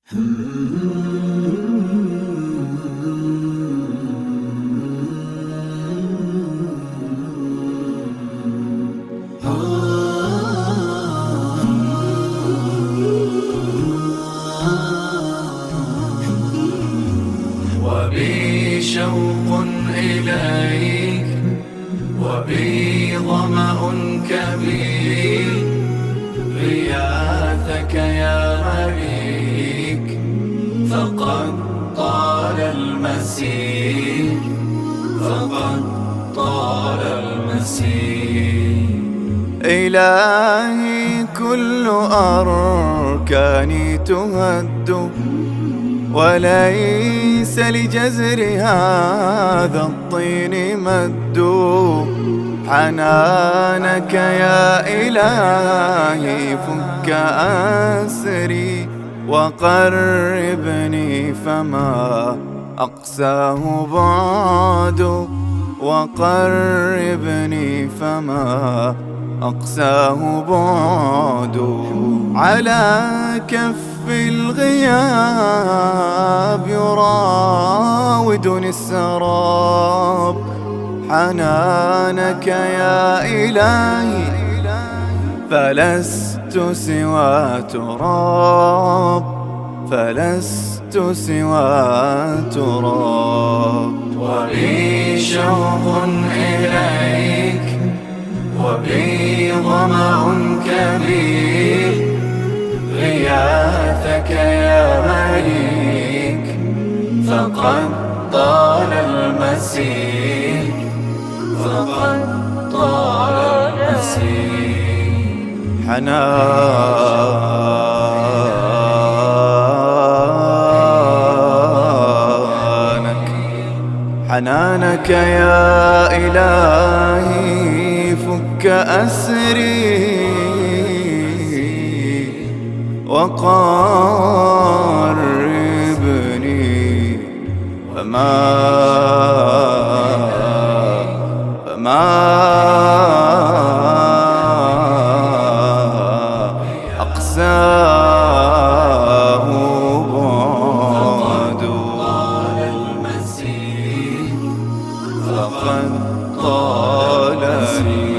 وبي شوق إليك وبي ظمأ كبير غياثك يا مليك فقد طال المسير إلهي كل أركاني تهد وليس لجزر هذا الطين مد حنانك يا إلهي فك أسري وقربني فما أقساه بعد وقربني فما أقساه بعد على كف الغياب يراودني السراب حنانك يا إلهي فلست سوى تراب فلست سوى تراب وبي شوق إليك وبي ظمأ كبير غياثك يا مليك فقد طال المسير حنانك يا إلهي فك أسري وقربني فما أقساه بعد فقد طال